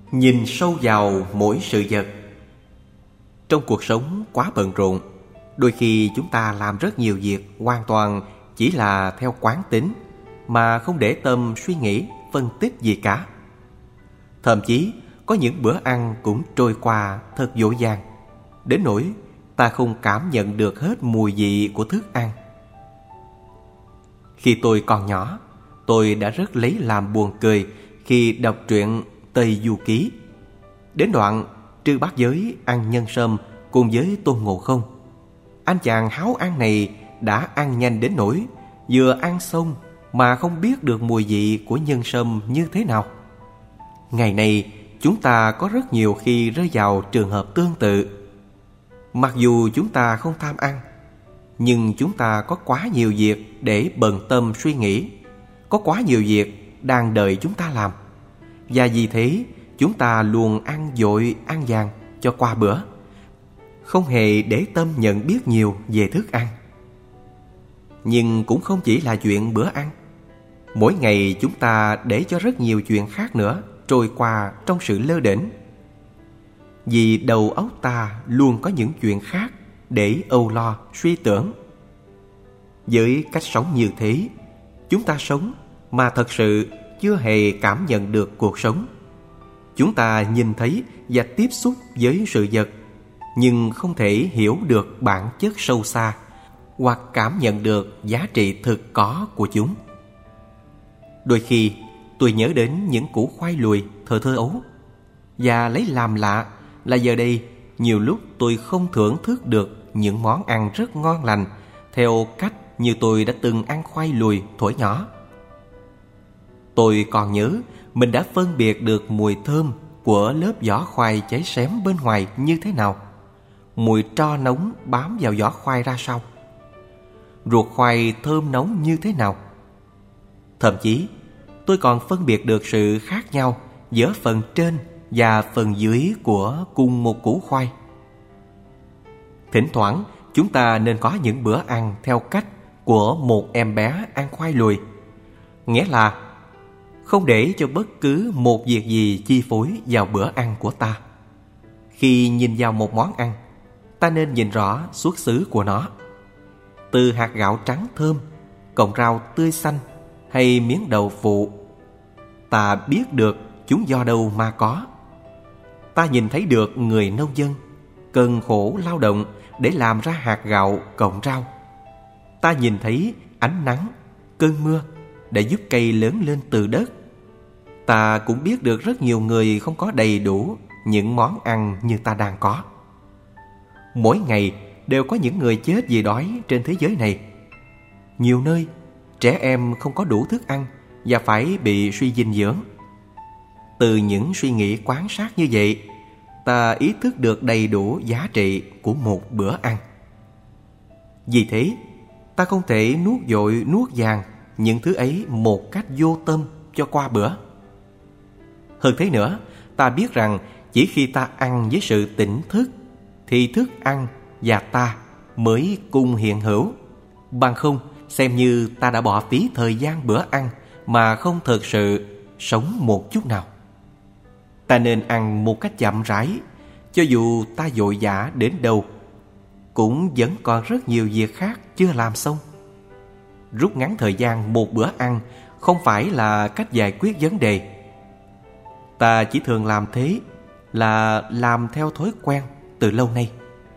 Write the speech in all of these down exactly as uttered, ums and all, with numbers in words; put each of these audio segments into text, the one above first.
Nhìn sâu vào mỗi sự vật. Trong cuộc sống quá bận rộn, đôi khi chúng ta làm rất nhiều việc hoàn toàn chỉ là theo quán tính, mà không để tâm suy nghĩ, phân tích gì cả. Thậm chí có những bữa ăn cũng trôi qua thật dội vàng, đến nỗi ta không cảm nhận được hết mùi vị của thức ăn. Khi tôi còn nhỏ, tôi đã rất lấy làm buồn cười khi đọc truyện Tây Du Ký. Đến đoạn Trư Bát Giới ăn nhân sâm cùng với Tôn Ngộ Không, anh chàng háo ăn này đã ăn nhanh đến nỗi vừa ăn xong mà không biết được mùi vị của nhân sâm như thế nào. Ngày nay chúng ta có rất nhiều khi rơi vào trường hợp tương tự. Mặc dù chúng ta không tham ăn, nhưng chúng ta có quá nhiều việc để bận tâm suy nghĩ, có quá nhiều việc đang đợi chúng ta làm. Và vì thế chúng ta luôn ăn vội ăn vàng cho qua bữa, không hề để tâm nhận biết nhiều về thức ăn. Nhưng cũng không chỉ là chuyện bữa ăn. Mỗi ngày chúng ta để cho rất nhiều chuyện khác nữa trôi qua trong sự lơ đễnh. Vì đầu óc ta luôn có những chuyện khác để âu lo suy tưởng. Với cách sống như thế, chúng ta sống mà thật sự chưa hề cảm nhận được cuộc sống. Chúng ta nhìn thấy và tiếp xúc với sự vật, nhưng không thể hiểu được bản chất sâu xa hoặc cảm nhận được giá trị thực có của chúng. Đôi khi tôi nhớ đến những củ khoai lùi thời thơ ấu, và lấy làm lạ là giờ đây nhiều lúc tôi không thưởng thức được những món ăn rất ngon lành theo cách như tôi đã từng ăn khoai lùi thuở nhỏ. Tôi còn nhớ mình đã phân biệt được mùi thơm của lớp vỏ khoai cháy xém bên ngoài như thế nào, mùi tro nóng bám vào vỏ khoai ra sao, ruột khoai thơm nóng như thế nào. Thậm chí tôi còn phân biệt được sự khác nhau giữa phần trên và phần dưới của cùng một củ khoai. Thỉnh thoảng chúng ta nên có những bữa ăn theo cách của một em bé ăn khoai lùi, nghĩa là không để cho bất cứ một việc gì chi phối vào bữa ăn của ta. Khi nhìn vào một món ăn, ta nên nhìn rõ xuất xứ của nó. Từ hạt gạo trắng thơm, cọng rau tươi xanh hay miếng đậu phụ, ta biết được chúng do đâu mà có. Ta nhìn thấy được người nông dân cần khổ lao động để làm ra hạt gạo, cọng rau. Ta nhìn thấy ánh nắng, cơn mưa để giúp cây lớn lên từ đất. Ta cũng biết được rất nhiều người không có đầy đủ những món ăn như ta đang có. Mỗi ngày đều có những người chết vì đói trên thế giới này. Nhiều nơi trẻ em không có đủ thức ăn và phải bị suy dinh dưỡng. Từ những suy nghĩ quan sát như vậy, ta ý thức được đầy đủ giá trị của một bữa ăn. Vì thế, ta không thể nuốt vội nuốt vàng những thứ ấy một cách vô tâm cho qua bữa. Hơn thế nữa, ta biết rằng chỉ khi ta ăn với sự tỉnh thức thì thức ăn và ta mới cùng hiện hữu. Bằng không, xem như ta đã bỏ phí thời gian bữa ăn mà không thực sự sống một chút nào. Ta nên ăn một cách chậm rãi, cho dù ta vội vã đến đâu, cũng vẫn còn rất nhiều việc khác chưa làm xong. Rút ngắn thời gian một bữa ăn không phải là cách giải quyết vấn đề. Ta chỉ thường làm thế là làm theo thói quen từ lâu nay.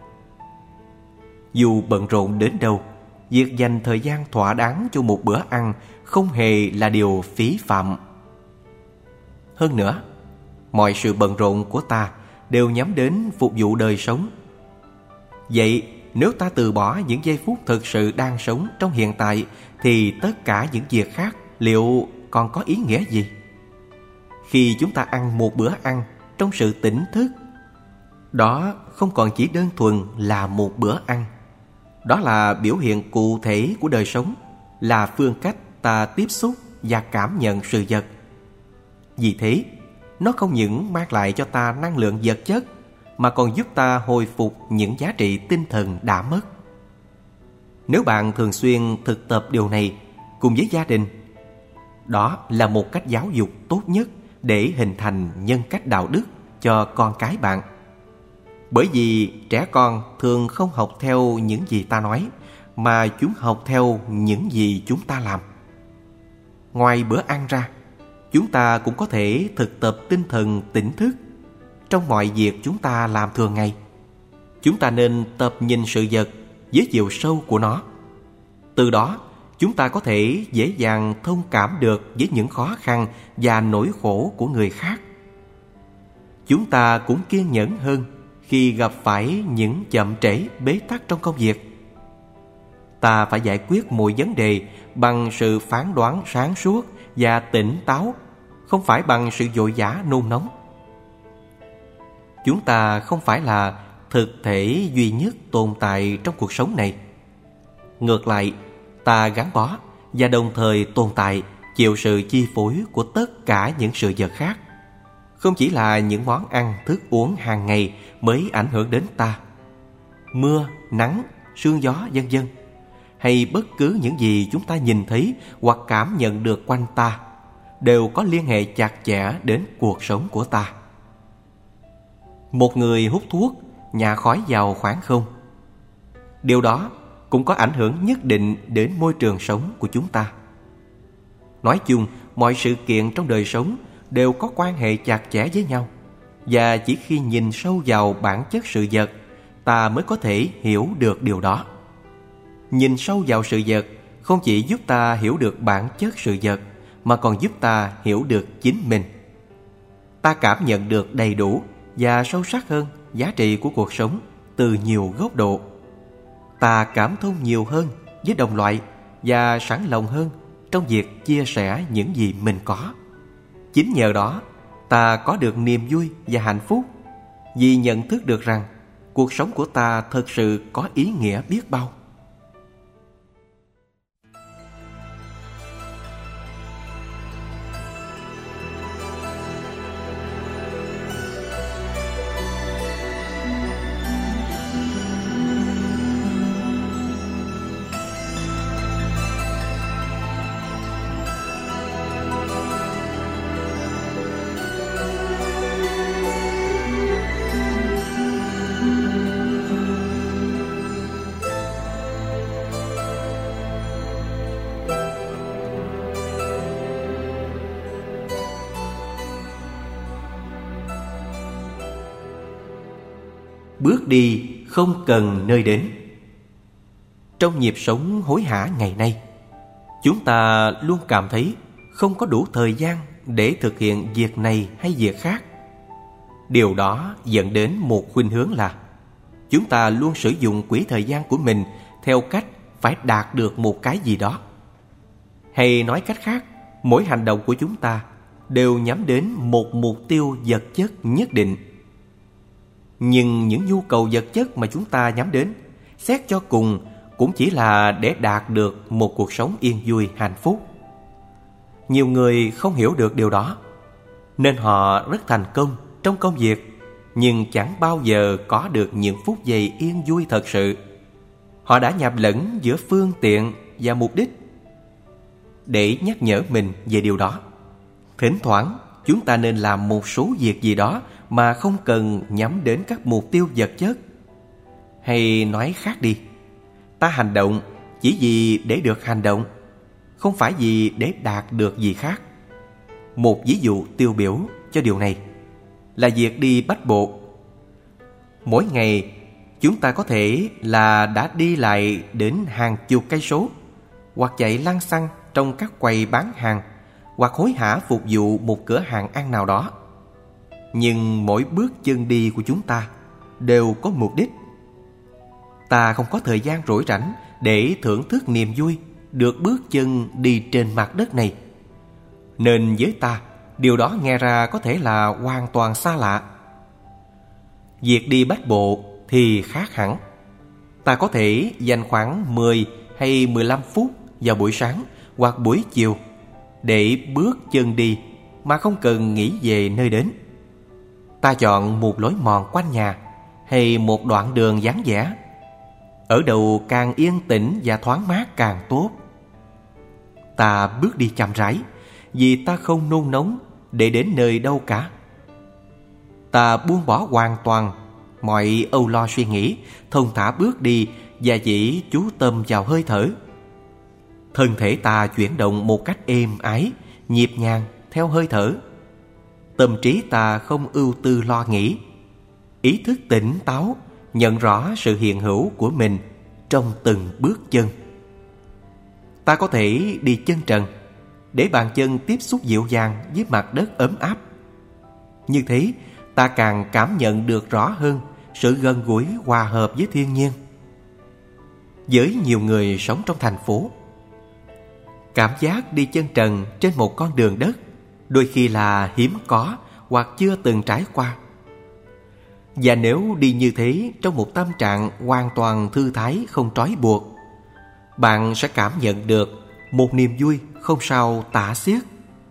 Dù bận rộn đến đâu, việc dành thời gian thỏa đáng cho một bữa ăn không hề là điều phí phạm. Hơn nữa, mọi sự bận rộn của ta đều nhắm đến phục vụ đời sống. Vậy nếu ta từ bỏ những giây phút thực sự đang sống trong hiện tại, thì tất cả những việc khác liệu còn có ý nghĩa gì? Khi chúng ta ăn một bữa ăn trong sự tỉnh thức, đó không còn chỉ đơn thuần là một bữa ăn. Đó là biểu hiện cụ thể của đời sống, là phương cách ta tiếp xúc và cảm nhận sự vật. Vì thế, nó không những mang lại cho ta năng lượng vật chất, mà còn giúp ta hồi phục những giá trị tinh thần đã mất. Nếu bạn thường xuyên thực tập điều này cùng với gia đình, đó là một cách giáo dục tốt nhất để hình thành nhân cách đạo đức cho con cái bạn. Bởi vì trẻ con thường không học theo những gì ta nói, mà chúng học theo những gì chúng ta làm. Ngoài bữa ăn ra, chúng ta cũng có thể thực tập tinh thần tỉnh thức trong mọi việc chúng ta làm thường ngày. Chúng ta nên tập nhìn sự vật với chiều sâu của nó. Từ đó, chúng ta có thể dễ dàng thông cảm được với những khó khăn và nỗi khổ của người khác. Chúng ta cũng kiên nhẫn hơn khi gặp phải những chậm trễ bế tắc trong công việc. Ta phải giải quyết mọi vấn đề bằng sự phán đoán sáng suốt và tỉnh táo, không phải bằng sự vội vã nôn nóng. Chúng ta không phải là thực thể duy nhất tồn tại trong cuộc sống này. Ngược lại, ta gắn bó và đồng thời tồn tại, chịu sự chi phối của tất cả những sự vật khác. Không chỉ là những món ăn, thức uống hàng ngày mới ảnh hưởng đến ta. Mưa, nắng, sương gió vân vân, hay bất cứ những gì chúng ta nhìn thấy hoặc cảm nhận được quanh ta đều có liên hệ chặt chẽ đến cuộc sống của ta. Một người hút thuốc nhả khói vào khoảng không. Điều đó cũng có ảnh hưởng nhất định đến môi trường sống của chúng ta. Nói chung, mọi sự kiện trong đời sống đều có quan hệ chặt chẽ với nhau, và chỉ khi nhìn sâu vào bản chất sự vật, ta mới có thể hiểu được điều đó. Nhìn sâu vào sự vật không chỉ giúp ta hiểu được bản chất sự vật, mà còn giúp ta hiểu được chính mình. Ta cảm nhận được đầy đủ và sâu sắc hơn giá trị của cuộc sống từ nhiều góc độ. Ta cảm thông nhiều hơn với đồng loại và sẵn lòng hơn trong việc chia sẻ những gì mình có. Chính nhờ đó, ta có được niềm vui và hạnh phúc, vì nhận thức được rằng cuộc sống của ta thật sự có ý nghĩa biết bao. Bước đi không cần nơi đến. Trong nhịp sống hối hả ngày nay, chúng ta luôn cảm thấy không có đủ thời gian để thực hiện việc này hay việc khác. Điều đó dẫn đến một khuynh hướng là chúng ta luôn sử dụng quỹ thời gian của mình theo cách phải đạt được một cái gì đó. Hay nói cách khác, mỗi hành động của chúng ta đều nhắm đến một mục tiêu vật chất nhất định. Nhưng những nhu cầu vật chất mà chúng ta nhắm đến, xét cho cùng cũng chỉ là để đạt được một cuộc sống yên vui hạnh phúc. Nhiều người không hiểu được điều đó, nên họ rất thành công trong công việc, nhưng chẳng bao giờ có được những phút giây yên vui thật sự. Họ đã nhầm lẫn giữa phương tiện và mục đích. Để nhắc nhở mình về điều đó, thỉnh thoảng chúng ta nên làm một số việc gì đó mà không cần nhắm đến các mục tiêu vật chất. Hay nói khác đi, ta hành động chỉ vì để được hành động, không phải vì để đạt được gì khác. Một ví dụ tiêu biểu cho điều này là việc đi bách bộ. Mỗi ngày chúng ta có thể là đã đi lại đến hàng chục cây số, hoặc chạy lăng xăng trong các quầy bán hàng, hoặc hối hả phục vụ một cửa hàng ăn nào đó. Nhưng mỗi bước chân đi của chúng ta đều có mục đích. Ta không có thời gian rỗi rảnh để thưởng thức niềm vui được bước chân đi trên mặt đất này, nên với ta, điều đó nghe ra có thể là hoàn toàn xa lạ. Việc đi bách bộ thì khác hẳn. Ta có thể dành khoảng mười hay mười lăm phút vào buổi sáng hoặc buổi chiều để bước chân đi mà không cần nghĩ về nơi đến. Ta chọn một lối mòn quanh nhà hay một đoạn đường vắng vẻ. Ở đâu càng yên tĩnh và thoáng mát càng tốt. Ta bước đi chậm rãi vì ta không nôn nóng để đến nơi đâu cả. Ta buông bỏ hoàn toàn mọi âu lo suy nghĩ, thông thả bước đi và chỉ chú tâm vào hơi thở. Thân thể ta chuyển động một cách êm ái, nhịp nhàng theo hơi thở. Tâm trí ta không ưu tư lo nghĩ, ý thức tỉnh táo, nhận rõ sự hiện hữu của mình trong từng bước chân. Ta có thể đi chân trần, để bàn chân tiếp xúc dịu dàng với mặt đất ấm áp. Như thế, ta càng cảm nhận được rõ hơn sự gần gũi hòa hợp với thiên nhiên. Với nhiều người sống trong thành phố, cảm giác đi chân trần trên một con đường đất đôi khi là hiếm có hoặc chưa từng trải qua. Và nếu đi như thế trong một tâm trạng hoàn toàn thư thái, không trói buộc, bạn sẽ cảm nhận được một niềm vui không sao tả xiết.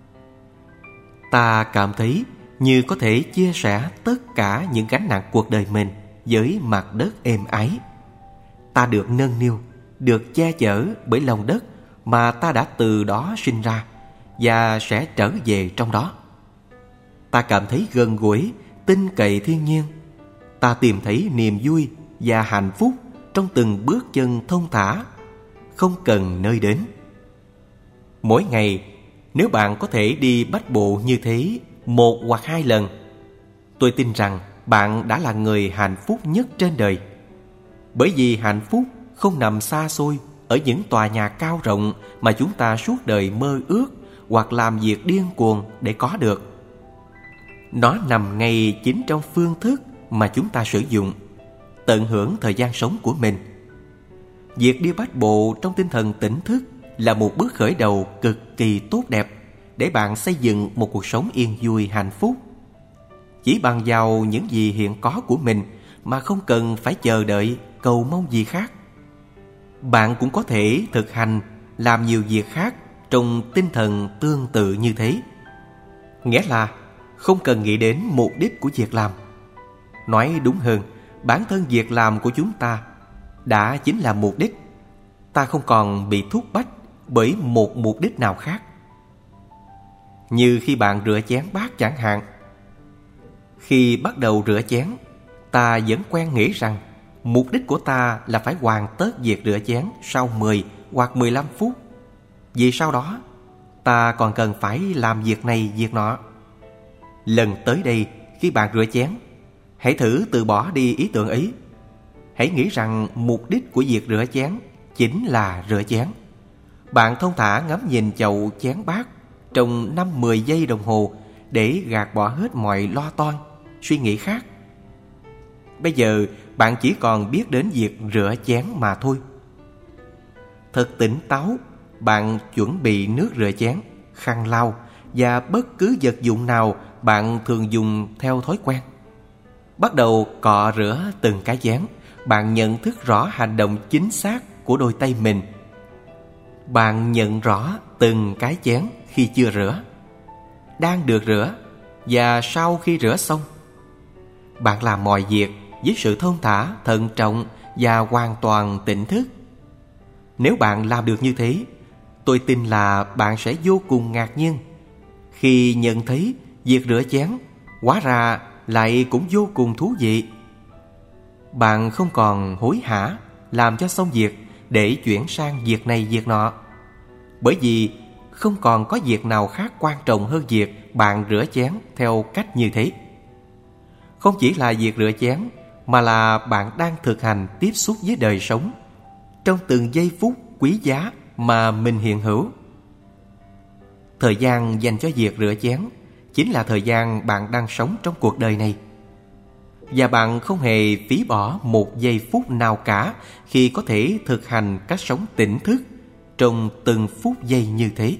Ta cảm thấy như có thể chia sẻ tất cả những gánh nặng cuộc đời mình với mặt đất êm ái. Ta được nâng niu, được che chở bởi lòng đất mà ta đã từ đó sinh ra và sẽ trở về trong đó. Ta cảm thấy gần gũi, tin cậy thiên nhiên. Ta tìm thấy niềm vui và hạnh phúc trong từng bước chân thông thả, không cần nơi đến. Mỗi ngày, nếu bạn có thể đi bách bộ như thế một hoặc hai lần, tôi tin rằng bạn đã là người hạnh phúc nhất trên đời. Bởi vì hạnh phúc không nằm xa xôi ở những tòa nhà cao rộng mà chúng ta suốt đời mơ ước hoặc làm việc điên cuồng để có được. Nó nằm ngay chính trong phương thức mà chúng ta sử dụng, tận hưởng thời gian sống của mình. Việc đi bách bộ trong tinh thần tỉnh thức là một bước khởi đầu cực kỳ tốt đẹp để bạn xây dựng một cuộc sống yên vui hạnh phúc. Chỉ bằng vào những gì hiện có của mình mà không cần phải chờ đợi, cầu mong gì khác. Bạn cũng có thể thực hành làm nhiều việc khác trong tinh thần tương tự như thế. Nghĩa là không cần nghĩ đến mục đích của việc làm. Nói đúng hơn, bản thân việc làm của chúng ta đã chính là mục đích. Ta không còn bị thúc bách bởi một mục đích nào khác. Như khi bạn rửa chén bát chẳng hạn. Khi bắt đầu rửa chén, ta vẫn quen nghĩ rằng mục đích của ta là phải hoàn tất việc rửa chén sau mười hoặc mười lăm phút. Vì sau đó, ta còn cần phải làm việc này việc nọ. Lần tới đây, khi bạn rửa chén, hãy thử từ bỏ đi ý tưởng ấy. Hãy nghĩ rằng mục đích của việc rửa chén chính là rửa chén. Bạn thông thả ngắm nhìn chậu chén bát trong năm mười giây đồng hồ để gạt bỏ hết mọi lo toan, suy nghĩ khác. Bây giờ bạn chỉ còn biết đến việc rửa chén mà thôi. Thật tỉnh táo, bạn chuẩn bị nước rửa chén, khăn lau và bất cứ vật dụng nào bạn thường dùng theo thói quen. Bắt đầu cọ rửa từng cái chén. Bạn nhận thức rõ hành động chính xác của đôi tay mình. Bạn nhận rõ từng cái chén khi chưa rửa, đang được rửa và sau khi rửa xong. Bạn làm mọi việc với sự thông thả, thận trọng và hoàn toàn tỉnh thức. Nếu bạn làm được như thế, tôi tin là bạn sẽ vô cùng ngạc nhiên khi nhận thấy việc rửa chén hóa ra lại cũng vô cùng thú vị. Bạn không còn hối hả làm cho xong việc để chuyển sang việc này việc nọ, bởi vì không còn có việc nào khác quan trọng hơn việc bạn rửa chén theo cách như thế. Không chỉ là việc rửa chén, mà là bạn đang thực hành tiếp xúc với đời sống trong từng giây phút quý giá mà mình hiện hữu. Thời gian dành cho việc rửa chén chính là thời gian bạn đang sống trong cuộc đời này. Và bạn không hề phí bỏ một giây phút nào cả khi có thể thực hành cách sống tỉnh thức trong từng phút giây như thế.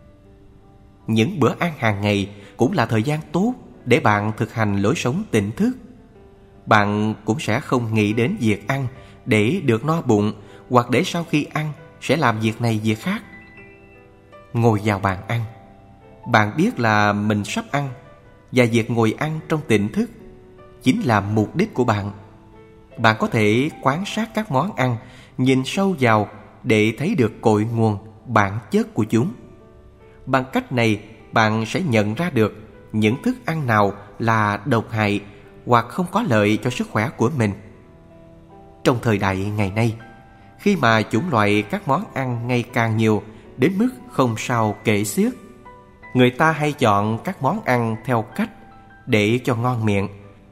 Những bữa ăn hàng ngày cũng là thời gian tốt để bạn thực hành lối sống tỉnh thức. Bạn cũng sẽ không nghĩ đến việc ăn để được no bụng, hoặc để sau khi ăn sẽ làm việc này việc khác. Ngồi vào bàn ăn, bạn biết là mình sắp ăn, và việc ngồi ăn trong tỉnh thức chính là mục đích của bạn. Bạn có thể quan sát các món ăn, nhìn sâu vào để thấy được cội nguồn, bản chất của chúng. Bằng cách này, bạn sẽ nhận ra được những thức ăn nào là độc hại hoặc không có lợi cho sức khỏe của mình. Trong thời đại ngày nay, khi mà chủng loại các món ăn ngày càng nhiều đến mức không sao kể xiết, người ta hay chọn các món ăn theo cách để cho ngon miệng,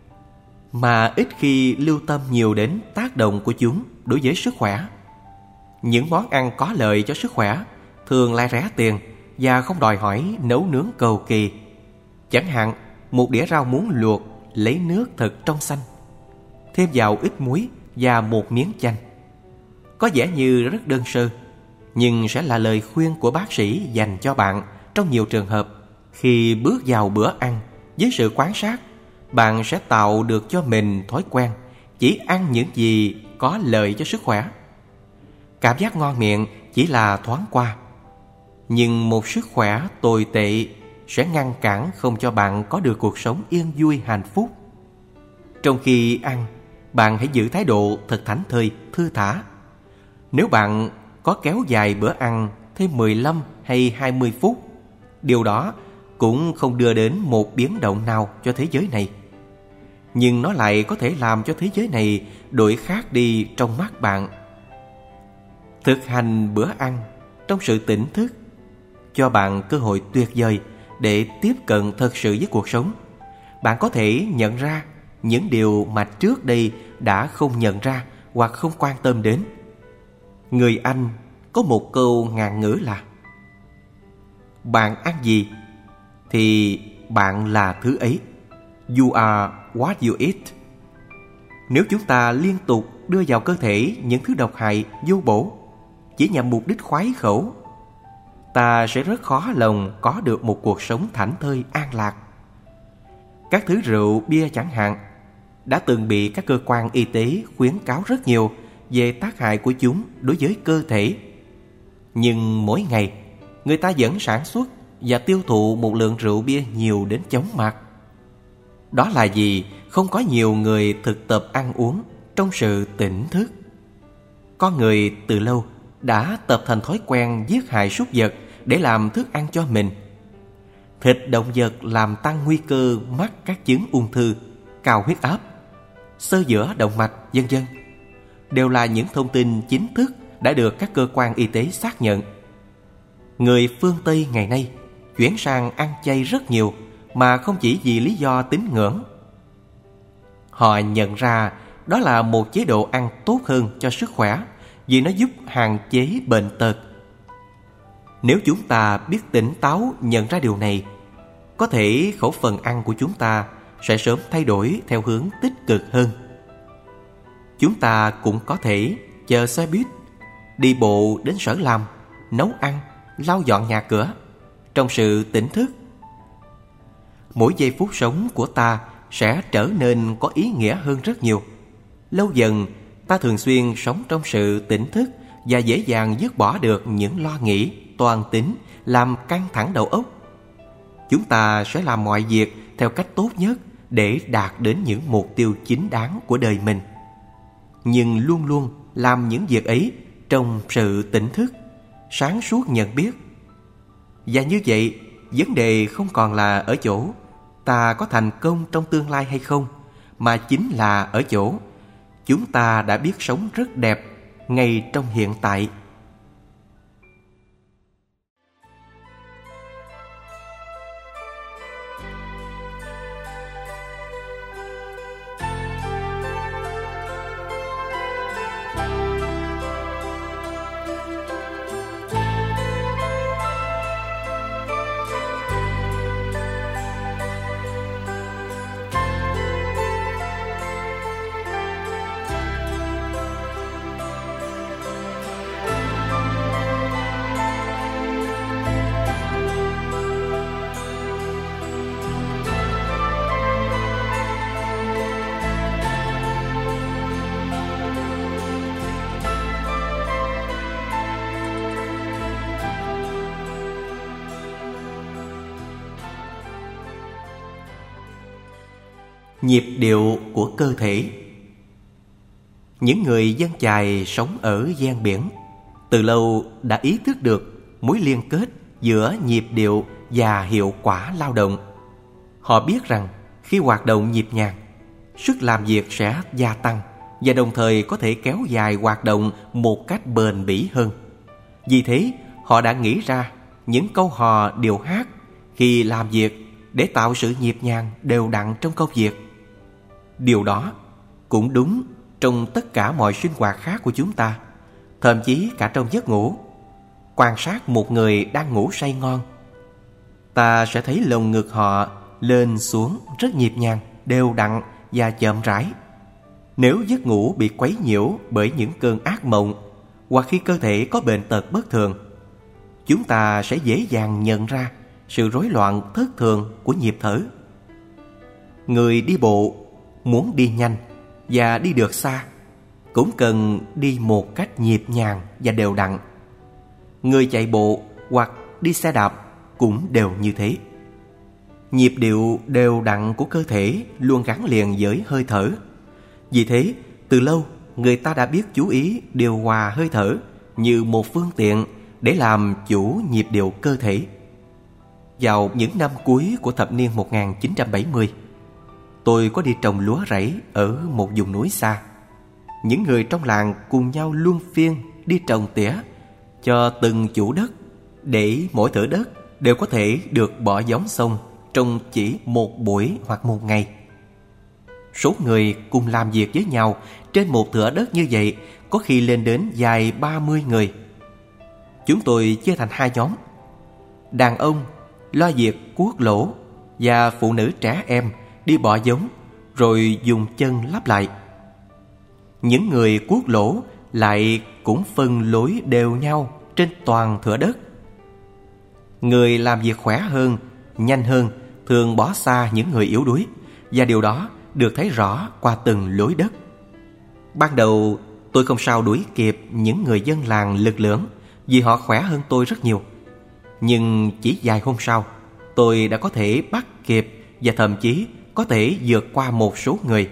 mà ít khi lưu tâm nhiều đến tác động của chúng đối với sức khỏe. Những món ăn có lợi cho sức khỏe thường lại rẻ tiền và không đòi hỏi nấu nướng cầu kỳ. Chẳng hạn, một đĩa rau muống luộc lấy nước thật trong xanh, thêm vào ít muối và một miếng chanh. Có vẻ như rất đơn sơ, nhưng sẽ là lời khuyên của bác sĩ dành cho bạn trong nhiều trường hợp. Khi bước vào bữa ăn, với sự quan sát, bạn sẽ tạo được cho mình thói quen chỉ ăn những gì có lợi cho sức khỏe. Cảm giác ngon miệng chỉ là thoáng qua, nhưng một sức khỏe tồi tệ sẽ ngăn cản không cho bạn có được cuộc sống yên vui hạnh phúc. Trong khi ăn, bạn hãy giữ thái độ thật thảnh thơi, thư thả. Nếu bạn có kéo dài bữa ăn thêm mười lăm hay hai mươi phút, điều đó cũng không đưa đến một biến động nào cho thế giới này. Nhưng nó lại có thể làm cho thế giới này đổi khác đi trong mắt bạn. Thực hành bữa ăn trong sự tỉnh thức cho bạn cơ hội tuyệt vời để tiếp cận thật sự với cuộc sống. Bạn có thể nhận ra những điều mà trước đây đã không nhận ra hoặc không quan tâm đến. Người Anh có một câu ngạn ngữ là: bạn ăn gì thì bạn là thứ ấy. You are what you eat. Nếu chúng ta liên tục đưa vào cơ thể những thứ độc hại, vô bổ, chỉ nhằm mục đích khoái khẩu, ta sẽ rất khó lòng có được một cuộc sống thảnh thơi an lạc. Các thứ rượu, bia chẳng hạn, đã từng bị các cơ quan y tế khuyến cáo rất nhiều về tác hại của chúng đối với cơ thể. Nhưng mỗi ngày, người ta vẫn sản xuất và tiêu thụ một lượng rượu bia nhiều đến chóng mặt. Đó là vì không có nhiều người thực tập ăn uống trong sự tỉnh thức. Con người từ lâu đã tập thành thói quen giết hại súc vật để làm thức ăn cho mình. Thịt động vật làm tăng nguy cơ mắc các chứng ung thư, cao huyết áp, xơ vữa động mạch, vân vân đều là những thông tin chính thức đã được các cơ quan y tế xác nhận. Người phương Tây ngày nay chuyển sang ăn chay rất nhiều, mà không chỉ vì lý do tín ngưỡng. Họ nhận ra đó là một chế độ ăn tốt hơn cho sức khỏe, vì nó giúp hạn chế bệnh tật. Nếu chúng ta biết tỉnh táo nhận ra điều này, có thể khẩu phần ăn của chúng ta sẽ sớm thay đổi theo hướng tích cực hơn. Chúng ta cũng có thể chờ xe buýt, đi bộ đến sở làm, nấu ăn, lau dọn nhà cửa trong sự tỉnh thức. Mỗi giây phút sống của ta sẽ trở nên có ý nghĩa hơn rất nhiều. Lâu dần, ta thường xuyên sống trong sự tỉnh thức và dễ dàng dứt bỏ được những lo nghĩ, toan tính, làm căng thẳng đầu óc. Chúng ta sẽ làm mọi việc theo cách tốt nhất để đạt đến những mục tiêu chính đáng của đời mình, nhưng luôn luôn làm những việc ấy trong sự tỉnh thức, sáng suốt nhận biết. Và như vậy, vấn đề không còn là ở chỗ ta có thành công trong tương lai hay không, mà chính là ở chỗ chúng ta đã biết sống rất đẹp ngay trong hiện tại. Nhịp điệu của cơ thể. Những người dân chài sống ở ven biển từ lâu đã ý thức được mối liên kết giữa nhịp điệu và hiệu quả lao động. Họ biết rằng khi hoạt động nhịp nhàng, sức làm việc sẽ gia tăng và đồng thời có thể kéo dài hoạt động một cách bền bỉ hơn. Vì thế, họ đã nghĩ ra những câu hò điệu hát khi làm việc để tạo sự nhịp nhàng đều đặn trong công việc. Điều đó cũng đúng trong tất cả mọi sinh hoạt khác của chúng ta, thậm chí cả trong giấc ngủ. Quan sát một người đang ngủ say ngon, ta sẽ thấy lồng ngực họ lên xuống rất nhịp nhàng, đều đặn và chậm rãi. Nếu giấc ngủ bị quấy nhiễu bởi những cơn ác mộng hoặc khi cơ thể có bệnh tật bất thường, chúng ta sẽ dễ dàng nhận ra sự rối loạn thất thường của nhịp thở. Người đi bộ muốn đi nhanh và đi được xa cũng cần đi một cách nhịp nhàng và đều đặn. Người chạy bộ hoặc đi xe đạp cũng đều như thế. Nhịp điệu đều đặn của cơ thể luôn gắn liền với hơi thở. Vì thế, từ lâu người ta đã biết chú ý điều hòa hơi thở như một phương tiện để làm chủ nhịp điệu cơ thể. Vào những năm cuối của thập niên một nghìn chín trăm bảy mươi, tôi có đi trồng lúa rẫy ở một vùng núi xa. Những người trong làng cùng nhau luân phiên đi trồng tỉa cho từng chủ đất, để mỗi thửa đất đều có thể được bỏ giống xong trong chỉ một buổi hoặc một ngày. Số người cùng làm việc với nhau trên một thửa đất như vậy có khi lên đến vài ba mươi người. Chúng tôi chia thành hai nhóm. Đàn ông lo việc cuốc lỗ và phụ nữ trẻ em đi bỏ giống rồi dùng chân lắp lại. Những người cuốc lỗ lại cũng phân lối đều nhau trên toàn thửa đất. Người làm việc khỏe hơn, nhanh hơn thường bỏ xa những người yếu đuối, và điều đó được thấy rõ qua từng lối đất. Ban đầu tôi không sao đuổi kịp những người dân làng lực lưỡng vì họ khỏe hơn tôi rất nhiều. Nhưng chỉ vài hôm sau, tôi đã có thể bắt kịp và thậm chí có thể vượt qua một số người.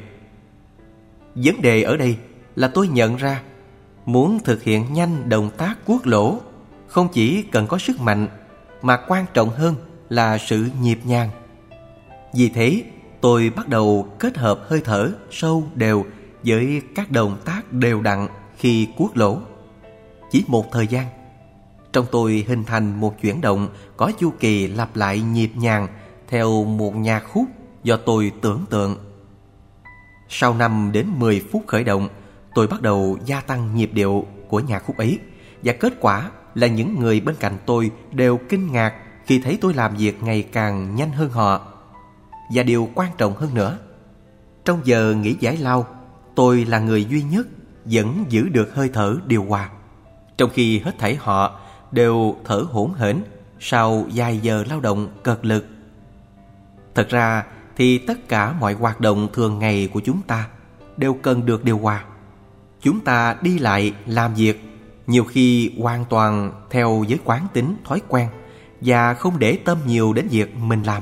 Vấn đề ở đây là tôi nhận ra muốn thực hiện nhanh động tác cuốc lỗ không chỉ cần có sức mạnh, mà quan trọng hơn là sự nhịp nhàng. Vì thế, tôi bắt đầu kết hợp hơi thở sâu đều với các động tác đều đặn khi cuốc lỗ. Chỉ một thời gian, trong tôi hình thành một chuyển động có chu kỳ lặp lại nhịp nhàng theo một nhạc khúc do tôi tưởng tượng. Sau năm đến mười phút khởi động, tôi bắt đầu gia tăng nhịp điệu của nhạc khúc ấy, và kết quả là những người bên cạnh tôi đều kinh ngạc khi thấy tôi làm việc ngày càng nhanh hơn họ. Và điều quan trọng hơn nữa, trong giờ nghỉ giải lao, tôi là người duy nhất vẫn giữ được hơi thở điều hòa, trong khi hết thảy họ đều thở hổn hển sau vài giờ lao động cật lực. Thật ra thì tất cả mọi hoạt động thường ngày của chúng ta đều cần được điều hòa. Chúng ta đi lại làm việc nhiều khi hoàn toàn theo với quán tính thói quen và không để tâm nhiều đến việc mình làm.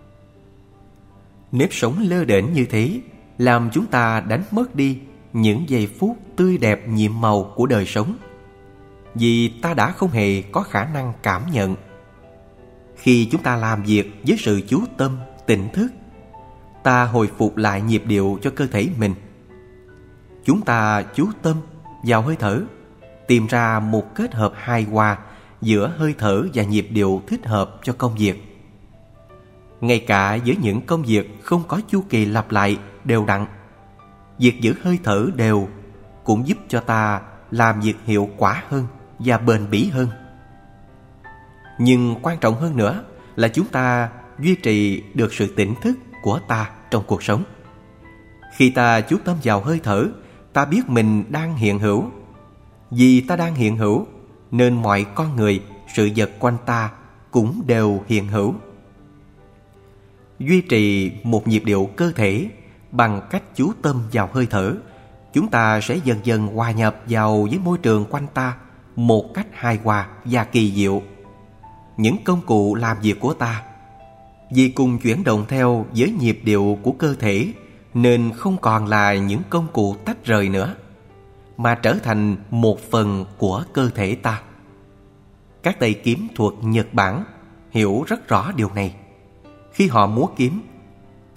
Nếp sống lơ đễnh như thế làm chúng ta đánh mất đi những giây phút tươi đẹp nhiệm màu của đời sống, vì ta đã không hề có khả năng cảm nhận. Khi chúng ta làm việc với sự chú tâm, tỉnh thức, ta hồi phục lại nhịp điệu cho cơ thể mình. Chúng ta chú tâm vào hơi thở, tìm ra một kết hợp hài hòa giữa hơi thở và nhịp điệu thích hợp cho công việc. Ngay cả với những công việc không có chu kỳ lặp lại đều đặn, việc giữ hơi thở đều cũng giúp cho ta làm việc hiệu quả hơn và bền bỉ hơn. Nhưng quan trọng hơn nữa là chúng ta duy trì được sự tỉnh thức của ta trong cuộc sống. Khi ta chú tâm vào hơi thở, ta biết mình đang hiện hữu. Vì ta đang hiện hữu nên mọi con người, sự vật quanh ta cũng đều hiện hữu. Duy trì một nhịp điệu cơ thể bằng cách chú tâm vào hơi thở, chúng ta sẽ dần dần hòa nhập vào với môi trường quanh ta một cách hài hòa và kỳ diệu. Những công cụ làm việc của ta vì cùng chuyển động theo với nhịp điệu của cơ thể nên không còn là những công cụ tách rời nữa, mà trở thành một phần của cơ thể ta. Các tay kiếm thuật Nhật Bản hiểu rất rõ điều này. Khi họ múa kiếm,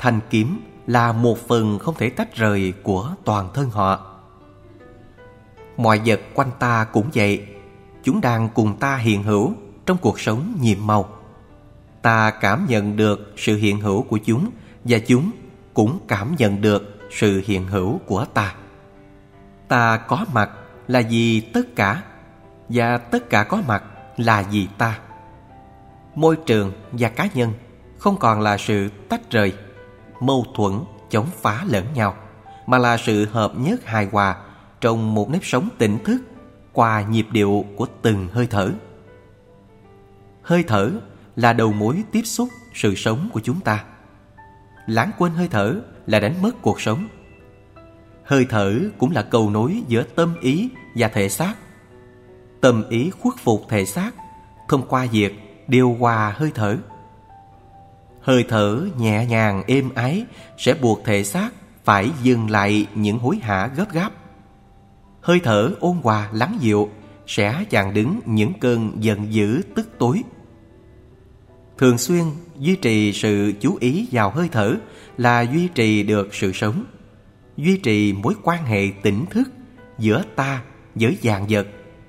thanh kiếm là một phần không thể tách rời của toàn thân họ. Mọi vật quanh ta cũng vậy, chúng đang cùng ta hiện hữu trong cuộc sống nhiệm màu. Ta cảm nhận được sự hiện hữu của chúng, và chúng cũng cảm nhận được sự hiện hữu của ta. Ta có mặt là vì tất cả, và tất cả có mặt là vì ta. Môi trường và cá nhân không còn là sự tách rời, mâu thuẫn, chống phá lẫn nhau, mà là sự hợp nhất hài hòa trong một nếp sống tỉnh thức qua nhịp điệu của từng hơi thở. Hơi thở là đầu mối tiếp xúc sự sống của chúng ta. Lãng quên hơi thở là đánh mất cuộc sống. Hơi thở cũng là cầu nối giữa tâm ý và thể xác. Tâm ý khuất phục thể xác thông qua việc điều hòa hơi thở. Hơi thở nhẹ nhàng êm ái sẽ buộc thể xác phải dừng lại những hối hả gấp gáp. Hơi thở ôn hòa lắng dịu sẽ chặn đứng những cơn giận dữ tức tối. Thường xuyên duy trì sự chú ý vào hơi thở là duy trì được sự sống, duy trì mối quan hệ tỉnh thức giữa ta với vạn vật.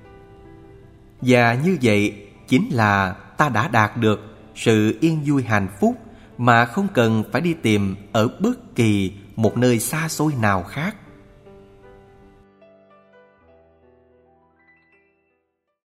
Và như vậy chính là ta đã đạt được sự yên vui hạnh phúc mà không cần phải đi tìm ở bất kỳ một nơi xa xôi nào khác.